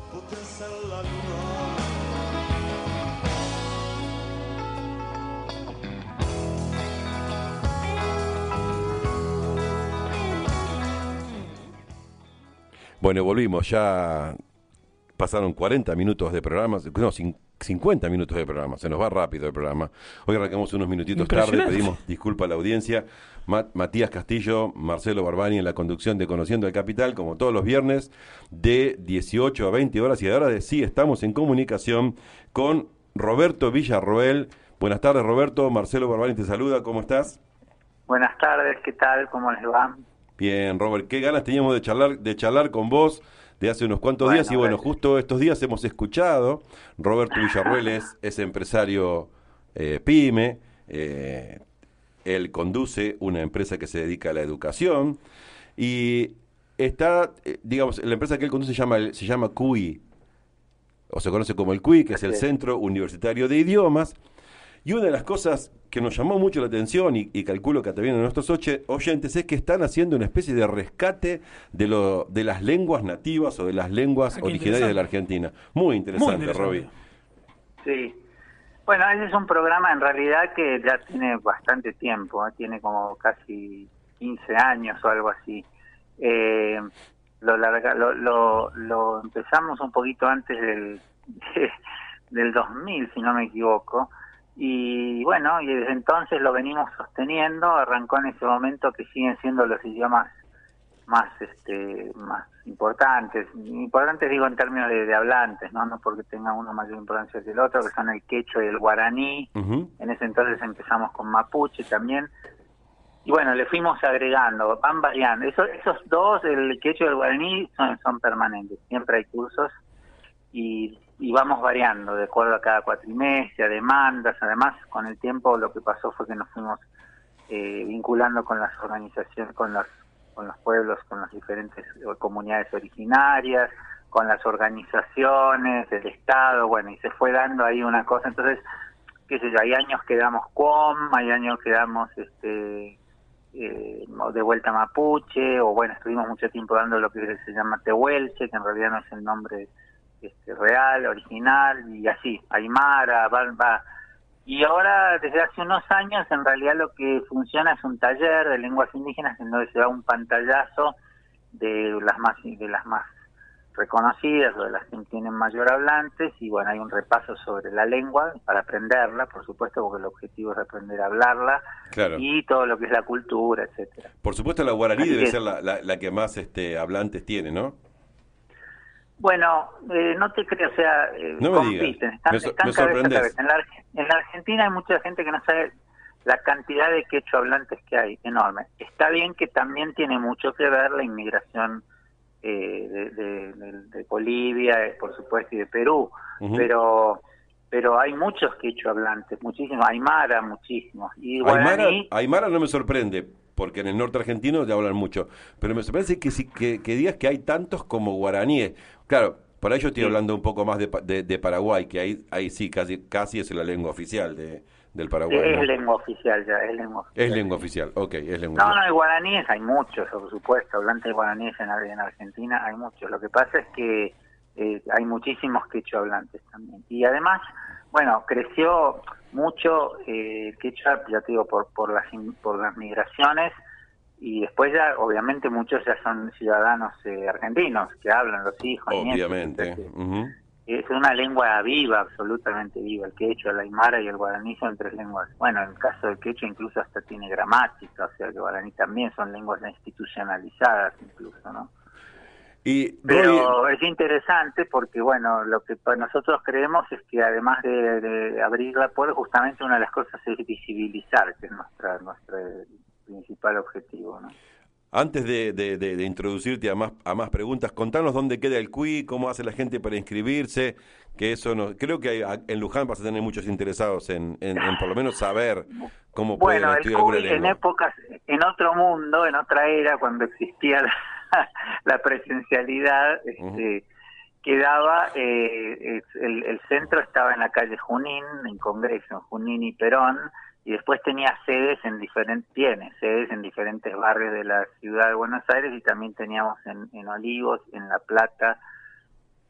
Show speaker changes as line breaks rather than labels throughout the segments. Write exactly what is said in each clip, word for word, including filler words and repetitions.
Bueno, volvimos, ya pasaron cuarenta minutos de programa, no, cincuenta minutos de programa, se nos va rápido el programa. Hoy arrancamos unos minutitos tarde, pedimos disculpas a la audiencia. Mat- Matías Castillo, Marcelo Barbani en la conducción de Conociendo el Capital, como todos los viernes, de dieciocho a veinte horas, y ahora de sí estamos en comunicación con Roberto Villarroel. Buenas tardes, Roberto. Marcelo Barbani te saluda, ¿cómo estás?
Buenas tardes, ¿qué tal? ¿Cómo les va?
Bien, Robert, qué ganas teníamos de charlar, de charlar con vos de hace unos cuantos
Bueno,
días, y bueno,
gracias.
justo estos días hemos escuchado. Roberto Villarroel es, es empresario eh, pyme, eh, él conduce una empresa que se dedica a la educación, y está, eh, digamos, la empresa que él conduce se llama, se llama C U I, o se conoce como el C U I, que es el
Sí.
Centro Universitario de Idiomas. Y una de las cosas que nos llamó mucho la atención, y, y calculo que también a nuestros oche- oyentes, es que están haciendo una especie de rescate de lo de las lenguas nativas o de las lenguas
Ah, qué
originarias de la Argentina. Muy interesante,
Muy
Roby.
interesante.
Sí. Bueno, ese es un programa en realidad que ya tiene bastante tiempo, ¿eh? Tiene como casi quince años o algo así. Eh, lo, larga, lo, lo, lo empezamos un poquito antes del, del dos mil, si no me equivoco. Y bueno, y desde entonces lo venimos sosteniendo. Arrancó en ese momento que siguen siendo los idiomas más este más importantes importantes digo en términos de, de hablantes, no no porque tenga uno mayor importancia que el otro, que son el quechua y el guaraní.
Uh-huh.
En ese entonces empezamos con mapuche también, y bueno, le fuimos agregando, van variando. Esos, esos dos, el quechua y el guaraní, son, son permanentes, siempre hay cursos, y, y vamos variando de acuerdo a cada cuatrimestre, a demandas. Además, con el tiempo lo que pasó fue que nos fuimos eh, vinculando con las organizaciones, con las con los pueblos, con las diferentes comunidades originarias, con las organizaciones del Estado, bueno, y se fue dando ahí una cosa. Entonces, qué sé yo, hay años que damos C O M, hay años que damos este, eh, de vuelta mapuche, o bueno, estuvimos mucho tiempo dando lo que se llama tehuelche, que en realidad no es el nombre este, real, original, y así, aymara, va, va. Y ahora, desde hace unos años, en realidad lo que funciona es un taller de lenguas indígenas en donde se da un pantallazo de las más de las más reconocidas o de las que tienen mayor hablantes, y bueno, hay un repaso sobre la lengua para aprenderla, por supuesto, porque el objetivo es aprender a hablarla,
Claro.
y todo lo que es la cultura, etcétera.
Por supuesto, la guaraní
Así
debe
que,
ser la, la, la que más este, hablantes tiene, ¿no?
bueno, eh, no te creo, o sea, eh,
No me
compiten,
digas.
están,
Me, so-
están
me
cabeza a
sorprendés.
cabeza. En la, Arge- en la Argentina hay mucha gente que no sabe la cantidad de quechua hablantes que hay, enorme. Está bien que también tiene mucho que ver la inmigración eh, de, de, de, de Bolivia, eh, por supuesto, y de Perú,
Uh-huh.
pero pero hay muchos quechua hablantes, muchísimos, aymara muchísimos, y
Aymara,
guaraní.
Aymara no me sorprende, porque en el norte argentino ya hablan mucho, pero me sorprende que, si- que, que digas que hay tantos como guaraníes. Claro, por ahí yo estoy
Sí.
hablando un poco más de, Pa- de, de Paraguay, que ahí, ahí sí, casi, casi es la lengua oficial de, del Paraguay,
Es
¿no?
lengua oficial ya, es lengua oficial.
Es lengua
sí.
oficial, ok, es lengua
No,
oficial.
no, hay guaraníes, hay muchos, por supuesto, hablantes de guaraníes en, en Argentina hay muchos. Lo que pasa es que eh, hay muchísimos quechua hablantes también. Y además, bueno, creció mucho eh, el quechua, ya te digo, por, por, las, por las migraciones, y después ya, obviamente, muchos ya son ciudadanos eh, argentinos, que hablan los hijos,
Obviamente.
nietos, etcétera.
Uh-huh.
Es una lengua viva, absolutamente viva. El quechua, el aymara y el guaraní son tres lenguas. Bueno, en el caso del quechua incluso hasta tiene gramática, o sea, el guaraní también son lenguas institucionalizadas incluso, ¿no?
Y Roy,
Pero es interesante porque, bueno, lo que pa- nosotros creemos es que además de, de abrir la puerta, justamente una de las cosas es visibilizar, que es nuestra, nuestro principal objetivo, ¿no?
antes de, de, de, de introducirte a más, a más preguntas, contanos dónde queda el C U I, cómo hace la gente para inscribirse, que eso no, creo que hay, en Luján vas a tener muchos interesados en, en, en por lo menos saber cómo pueden
Bueno, el
estudiar
C U
alguna
I en
lengua.
épocas, en otro mundo, en otra era, cuando existía la, la presencialidad, este, uh-huh. quedaba, eh, el, el centro estaba en la calle Junín, en Congreso, en Junín y Perón, y después tenía sedes en diferentes, tiene sedes en diferentes barrios de la ciudad de Buenos Aires, y también teníamos en, en Olivos, en La Plata,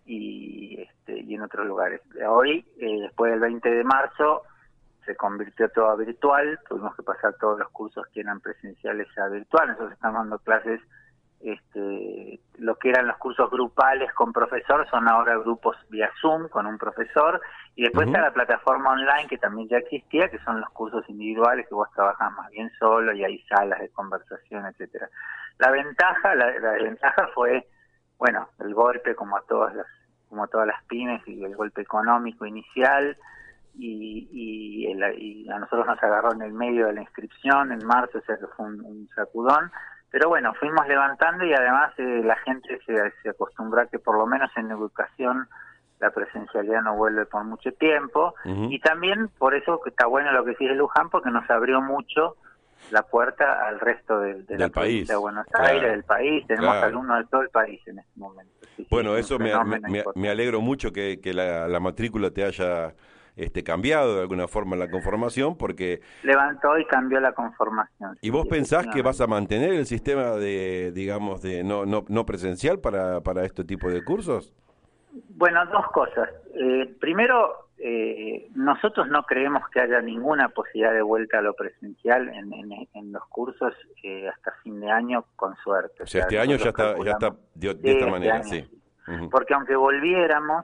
y, este, y en otros lugares. Hoy, eh, después del veinte de marzo, se convirtió todo a virtual, tuvimos que pasar todos los cursos que eran presenciales a virtual. Nosotros estamos dando clases, este, lo que eran los cursos grupales con profesor, son ahora grupos vía Zoom con un profesor, y después uh-huh. está la plataforma online que también ya existía, que son los cursos individuales que vos trabajás más bien solo y hay salas de conversación, etcétera. La ventaja, la, la ventaja fue, bueno, el golpe como a todas las, como a todas las pymes, y el golpe económico inicial. Y, y, el, y a nosotros nos agarró en el medio de la inscripción en marzo, o sea que fue un, un sacudón, pero bueno, fuimos levantando, y además eh, la gente se, se acostumbró a que por lo menos en educación la presencialidad no vuelve por mucho tiempo, uh-huh. y también por eso que está bueno lo que sigue Luján, porque nos abrió mucho la puerta al resto de, de
del
la
país,
provincia de Buenos Aires, claro. del país, tenemos
claro.
alumnos de todo el país en este momento. Sí,
bueno,
sí,
eso me, me, me alegro mucho que, que la, la matrícula te haya este cambiado de alguna forma la conformación, porque
levantó y cambió la conformación.
¿Y vos sí, pensás que vas a mantener el sistema de, digamos, de no no no presencial para para este tipo de cursos?
Bueno, dos cosas. Eh, primero, eh, nosotros no creemos que haya ninguna posibilidad de vuelta a lo presencial en, en, en los cursos eh, hasta fin de año, con suerte.
O sea, este año ya está ya está de, de esta
este
manera,
año,
sí.
sí.
Uh-huh.
Porque aunque volviéramos,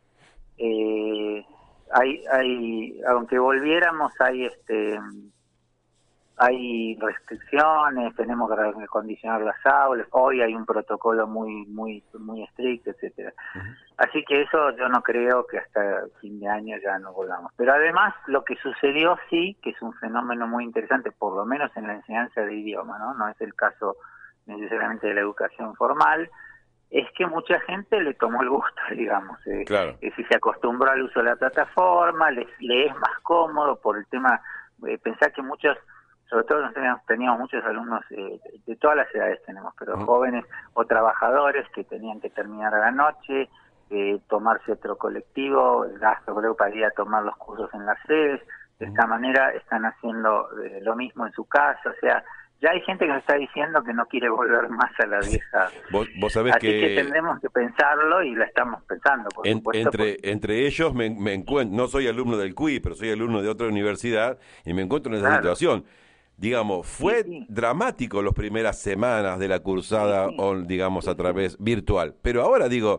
eh, hay hay aunque volviéramos hay este hay restricciones, tenemos que acondicionar las aulas, hoy hay un protocolo muy muy muy estricto, etcétera. Uh-huh. Así que eso yo no creo que hasta fin de año ya no volvamos. Pero además lo que sucedió sí, que es un fenómeno muy interesante, por lo menos en la enseñanza de idioma, ¿no? No es el caso necesariamente de la educación formal, es que mucha gente le tomó el gusto, digamos. Eh,
claro.
eh, si se acostumbró al uso de la plataforma, le, le es más cómodo por el tema, eh, pensar que muchos, sobre todo nosotros teníamos muchos alumnos, eh, de todas las edades tenemos, pero uh-huh. jóvenes o trabajadores que tenían que terminar a la noche, eh, tomarse otro colectivo, el gasto creo para ir a tomar los cursos en las sedes, de uh-huh. esta manera están haciendo eh, lo mismo en su casa, o sea, ya hay gente que nos está diciendo que no quiere volver más a la vieja.
Vos, vos sabés
Así
que...
que tendremos que pensarlo y la estamos pensando, por
en,
supuesto.
Entre,
porque...
entre ellos me, me encuentro, no soy alumno del C U I, pero soy alumno de otra universidad y me encuentro en esa claro. situación. Digamos, fue sí, sí. dramático las primeras semanas de la cursada, sí, sí. On, digamos, sí, a través sí. virtual. Pero ahora digo,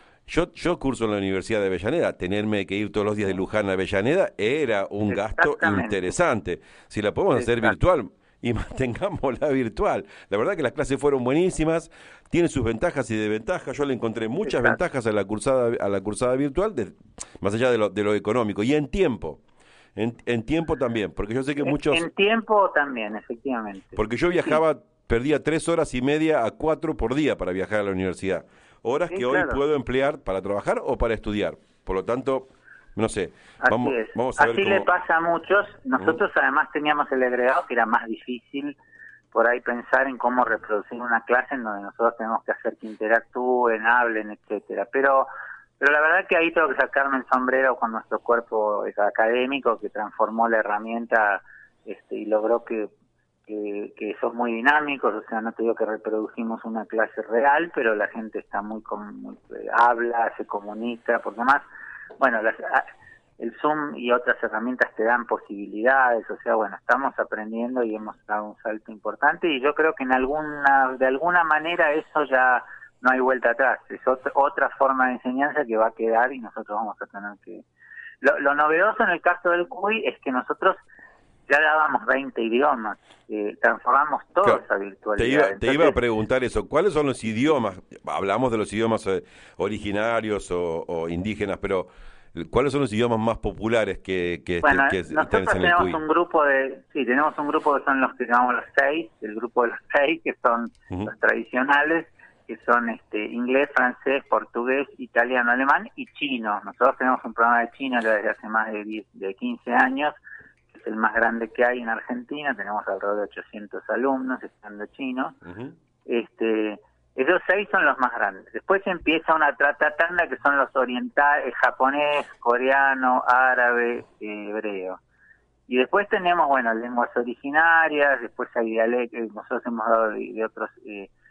yo yo curso en la Universidad de Avellaneda, tenerme que ir todos los días de Luján a Avellaneda era un gasto interesante. Si la podemos hacer virtual... y mantengámosla virtual. La verdad que las clases fueron buenísimas, tiene sus ventajas y desventajas. Yo le encontré muchas Exacto. ventajas a la cursada a la cursada virtual, de, más allá de lo, de lo económico, y en tiempo. En, en tiempo también, porque yo sé que
en,
muchos...
En tiempo también, efectivamente.
Porque yo viajaba, sí. perdía tres horas y media a cuatro por día para viajar a la universidad. Horas sí, que claro. hoy puedo emplear para trabajar o para estudiar. Por lo tanto... No sé,
Así
vamos,
es.
vamos a ver
Así
cómo...
le pasa a muchos. Nosotros uh-huh. además teníamos el agregado que era más difícil por ahí pensar en cómo reproducir una clase en donde nosotros tenemos que hacer que interactúen, hablen, etcétera. Pero pero la verdad que ahí tengo que sacarme el sombrero con nuestro cuerpo académico que transformó la herramienta este, y logró que, que, que son muy dinámicos. O sea, no te digo que reproducimos una clase real, pero la gente está muy, muy habla, se comunica, porque más bueno, las, el Zoom y otras herramientas te dan posibilidades, o sea, bueno, estamos aprendiendo y hemos dado un salto importante y yo creo que en alguna, de alguna manera eso ya no hay vuelta atrás, es otra, otra forma de enseñanza que va a quedar y nosotros vamos a tener que... Lo, lo novedoso en el caso del C U I es que nosotros ya dábamos veinte idiomas, eh, transformamos todo claro, esa virtualidad.
Te iba, Entonces, te iba a preguntar eso, ¿cuáles son los idiomas? Hablamos de los idiomas eh, originarios o, o indígenas, pero ¿cuáles son los idiomas más populares que, que,
bueno,
que, que
nosotros
están en
tenemos
el C U I?
un grupo de, sí, tenemos un grupo que son los que llamamos los seis, el grupo de los seis, que son uh-huh. los tradicionales, que son este inglés, francés, portugués, italiano, alemán y chino. Nosotros tenemos un programa de chino desde hace más de diez, de quince años, es el más grande que hay en Argentina, tenemos alrededor de ochocientos alumnos estudiando chino. Uh-huh. Este, esos seis son los más grandes. Después empieza una trata tanda que son los orientales, japonés, coreano, árabe, eh, hebreo. Y después tenemos, bueno, lenguas originarias, después hay dialectos, nosotros hemos dado de, de otros... Eh,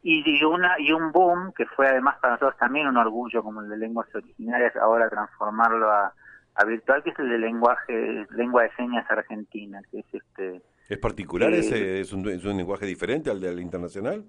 y, y una y un boom que fue además para nosotros también un orgullo como el de lenguas originarias, ahora transformarlo a, a virtual, que es el de lenguaje lengua de señas argentina, que es este
¿Es particular
eh,
ese? ¿Es un, es un lenguaje diferente al del internacional?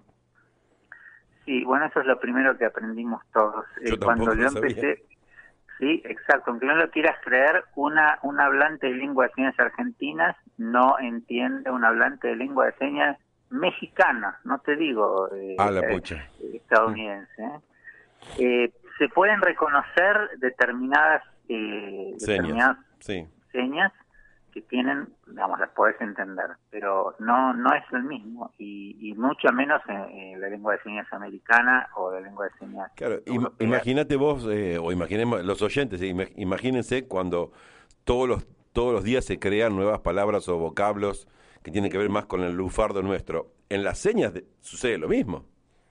Sí, bueno, eso es lo primero que aprendimos todos.
Yo
Eh, cuando yo
sabía.
empecé, sí, exacto, aunque no lo quieras creer, una un hablante de lengua de señas argentinas no entiende un hablante de lengua de señas mexicana, no te digo eh,
Ah, la
eh,
pucha.
estadounidense. ¿eh? Eh, se pueden reconocer determinadas, eh, determinadas
señas, sí.
señas que tienen, digamos, las podés entender, pero no no es el mismo, y, y mucho menos en, en la lengua de señas americana o la lengua de señas
Claro, im
europea.
imagínate vos, eh, o imaginemos los oyentes, ¿sí? Imagínense cuando todos los, todos los días se crean nuevas palabras o vocablos que tienen que ver más con el lufardo nuestro. En las señas de, sucede lo mismo.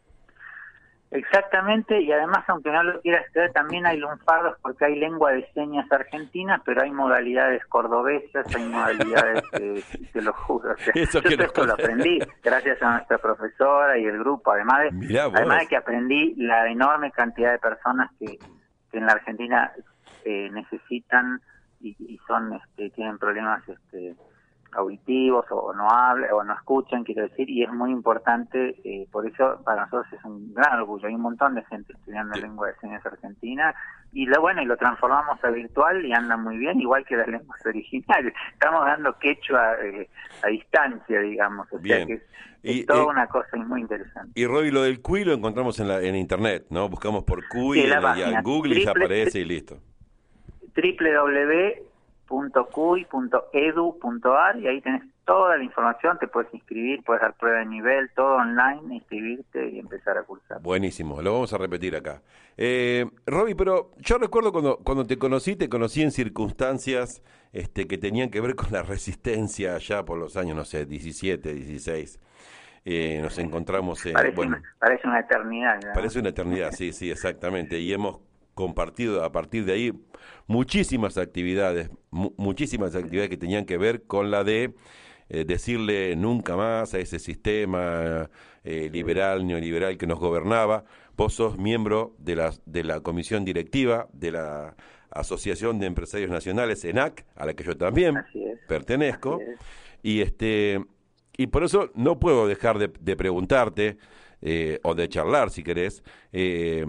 Exactamente, y además, aunque no lo quieras creer, también hay lunfardos porque hay lengua de señas argentina, pero hay modalidades cordobesas, hay modalidades, eh, te lo juro. O sea,
Eso
yo
que
esto lo aprendí gracias a nuestra profesora y el grupo, además de,
Mirá vos.
además de que aprendí la enorme cantidad de personas que, que en la Argentina eh, necesitan y, y son este, tienen problemas este auditivos o, o no hablan o no escuchan, quiero decir, y es muy importante, eh, por eso para nosotros es un gran orgullo. Hay un montón de gente estudiando
Sí.
lengua de señas argentina y lo bueno, y lo transformamos a virtual y anda muy bien, igual que las lenguas originales. Estamos dando quechua eh, a distancia, digamos, o
Bien.
sea que es,
Y,
es toda
eh,
una cosa muy interesante.
Y Roy, lo del cuy lo encontramos en la en internet, ¿no? Buscamos por cuy
Sí,
en,
la
el- ya
página
en Google y ya
triple,
aparece y listo.
doble u doble u doble u punto cuy punto edu punto ar, y ahí tenés toda la información, te puedes inscribir, puedes dar prueba de nivel, todo online, inscribirte y empezar a cursar.
Buenísimo, lo vamos a repetir acá. Eh, Roby, pero yo recuerdo cuando, cuando te conocí, te conocí en circunstancias este, que tenían que ver con la resistencia allá por los años, no sé, diecisiete, dieciséis. Eh, nos encontramos, eh,
Parece,
bueno,
una, parece una eternidad, ¿no?
parece una eternidad, sí, sí, exactamente. Y hemos compartido a partir de ahí muchísimas actividades, mu muchísimas actividades que tenían que ver con la de eh, decirle nunca más a ese sistema eh, liberal, neoliberal que nos gobernaba. Vos sos miembro de la, de la comisión directiva de la Asociación de Empresarios Nacionales, ENAC, a la que yo también
Así es,
pertenezco,
así es.
y este y por eso no puedo dejar de, de preguntarte, eh, o de charlar si querés, eh,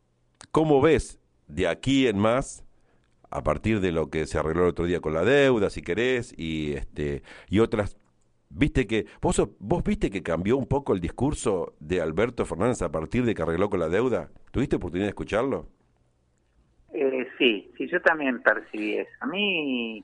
¿cómo ves de aquí en más, a partir de lo que se arregló el otro día con la deuda, si querés, y este y otras, viste que vos sos- vos viste que cambió un poco el discurso de Alberto Fernández a partir de que arregló con la deuda? ¿Tuviste oportunidad de escucharlo?
Eh, sí, sí, yo también percibí eso. A mí,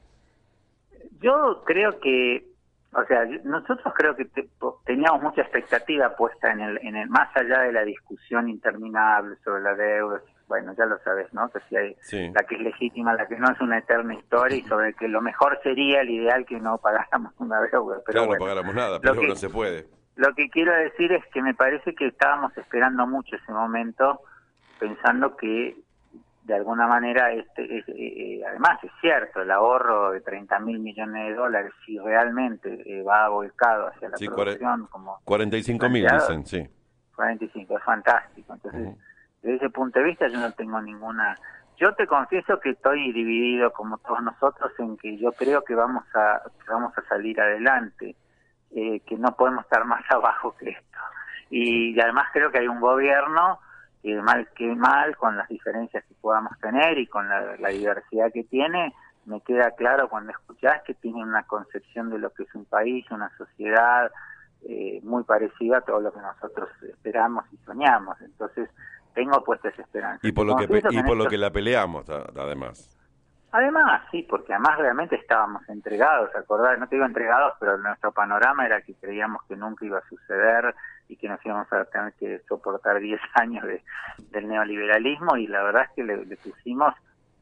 yo creo que, o sea, yo- nosotros creo que te- po- teníamos mucha expectativa puesta en el, en el, más allá de la discusión interminable sobre la deuda. Bueno, ya lo sabes, ¿no? Que si hay
Sí.
la que es legítima, la que no, es una eterna historia, y sobre que lo mejor sería el ideal que no pagáramos una deuda. Pero
Claro,
bueno,
no pagáramos nada,
lo
pero
que-
no se puede.
Lo que quiero decir es que me parece que estábamos esperando mucho ese momento, pensando que de alguna manera, este, es, eh, eh, además es cierto, el ahorro de treinta mil millones de dólares, si realmente eh, va volcado hacia la
Sí,
producción, como
cuarenta y cinco mil
planteado,
dicen, sí.
cuarenta y cinco, es fantástico. Entonces,
Ujú.
desde ese punto de vista yo no tengo ninguna... Yo te confieso que estoy dividido, como todos nosotros, en que yo creo que vamos a, que vamos a salir adelante, eh, que no podemos estar más abajo que esto. Y, y además creo que hay un gobierno que mal que mal, con las diferencias que podamos tener y con la, la diversidad que tiene, me queda claro cuando escuchás que tiene una concepción de lo que es un país, una sociedad eh, muy parecida a todo lo que nosotros esperamos y soñamos. Entonces tengo puestas esperanzas.
Y por lo que pe-
Confieso
y
en
por lo
esto-
que la peleamos, a- además.
Además, sí, porque además realmente estábamos entregados, acordar, no te digo entregados, pero nuestro panorama era que creíamos que nunca iba a suceder y que nos íbamos a tener que soportar diez años de, del neoliberalismo, y la verdad es que le, le pusimos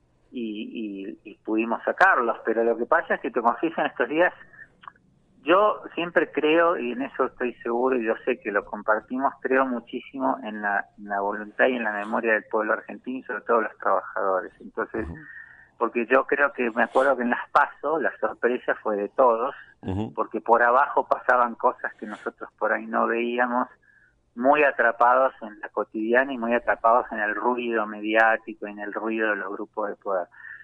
y, y, y pudimos sacarlos. Pero lo que pasa es que, te confieso, en estos días, yo siempre creo, y en eso estoy seguro y yo sé que lo compartimos, creo muchísimo en la, en la voluntad y en la memoria del pueblo argentino y sobre todo los trabajadores. Entonces,
Ujú.
porque yo creo que, me acuerdo que en las PASO la sorpresa fue de todos,
Ujú.
porque por abajo pasaban cosas que nosotros por ahí no veíamos, muy atrapados en la cotidiana y muy atrapados en el ruido mediático, en el ruido de los grupos de poder.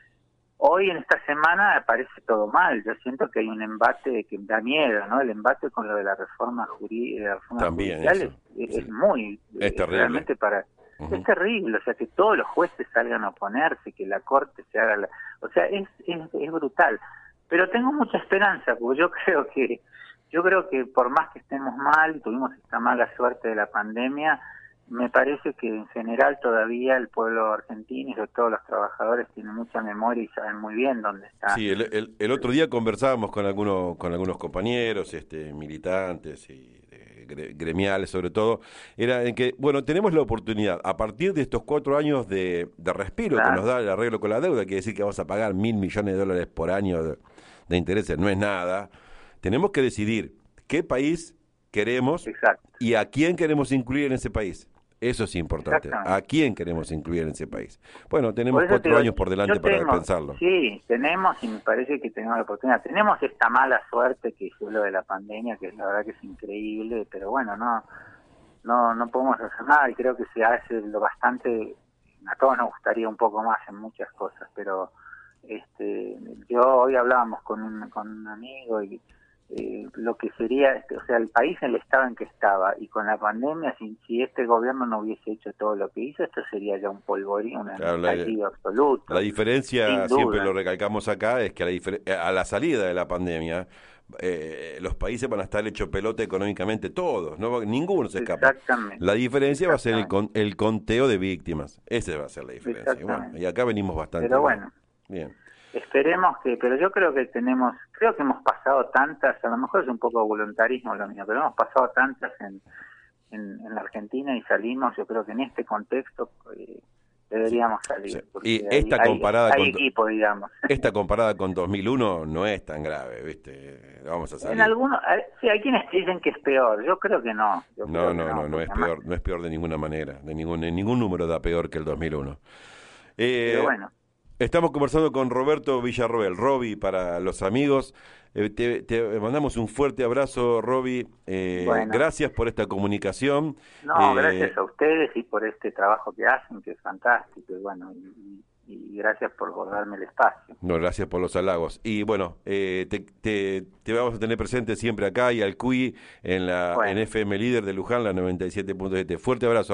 Hoy en esta semana parece todo mal. Yo siento que hay un embate que da miedo, ¿no? El embate con lo de la reforma jurídica,
también
es,
eso,
es,
sí.
es muy
es
es
terrible.
Realmente para uh-huh. Es terrible, o sea, que todos los jueces salgan a oponerse, que la corte se haga la, o sea, es, es es brutal. Pero tengo mucha esperanza, porque yo creo que yo creo que por más que estemos mal, tuvimos esta mala suerte de la pandemia, me parece que en general todavía el pueblo argentino y sobre todo los trabajadores tienen mucha memoria y saben muy bien dónde está.
Sí, el, el, el otro día conversábamos con algunos con algunos compañeros, este, militantes y eh, gremiales sobre todo, era en que, bueno, tenemos la oportunidad, a partir de estos cuatro años de, de respiro claro. que nos da el arreglo con la deuda, quiere decir que vamos a pagar mil millones de dólares por año de, de intereses, no es nada, tenemos que decidir qué país queremos Exacto. y a quién queremos incluir en ese país. Eso es importante. ¿A quién queremos incluir en ese país? Bueno, tenemos por cuatro digo, años por delante para tengo, pensarlo.
Sí, tenemos y me parece que tenemos la oportunidad. Tenemos esta mala suerte que es lo de la pandemia, que la verdad que es increíble, pero bueno, no no no podemos hacer nada y creo que se hace lo bastante. A todos nos gustaría un poco más en muchas cosas, pero este yo hoy hablábamos con un, con un amigo y Eh, lo que sería, o sea, el país en el estado en que estaba y con la pandemia, si, si este gobierno no hubiese hecho todo lo que hizo, esto sería ya un polvorín, un
claro, estallido
absoluto.
La diferencia, siempre lo recalcamos acá, es que a la, difer- a la salida de la pandemia, eh, los países van a estar hechos pelota económicamente todos, no ninguno se escapa.
Exactamente.
La diferencia va a ser el, con, el conteo de víctimas, esa va a ser la diferencia. Y, bueno, y acá venimos bastante
Pero bueno,
bien.
Esperemos que, pero yo creo que tenemos, creo que hemos pasado tantas, a lo mejor es un poco voluntarismo lo mío, pero hemos pasado tantas en, en, en la Argentina y salimos, yo creo que en este contexto eh, deberíamos salir.
Sí.
Porque
Y esta
hay,
comparada
hay, hay
con
equipo, digamos.
Esta comparada con dos mil uno no es tan grave, ¿viste? Vamos a salir.
En algunos, sí, hay quienes dicen que es peor, yo creo que no. Yo
no, no,
que no,
no, no es
además,
peor, no es peor de ninguna manera, de ningún, de ningún número da peor que el dos mil uno. Eh,
pero bueno.
Estamos conversando con Roberto Villarroel, Roby para los amigos. Eh, te, te mandamos un fuerte abrazo, Roby. Eh, bueno. Gracias por esta comunicación.
No,
eh,
gracias a ustedes y por este trabajo que hacen, que es fantástico. Y bueno, y, y gracias por darme el espacio.
No, gracias por los halagos. Y bueno, eh, te, te, te vamos a tener presente siempre acá y al C U I en la bueno. en F M Líder de Luján, la noventa y siete punto siete. Fuerte abrazo.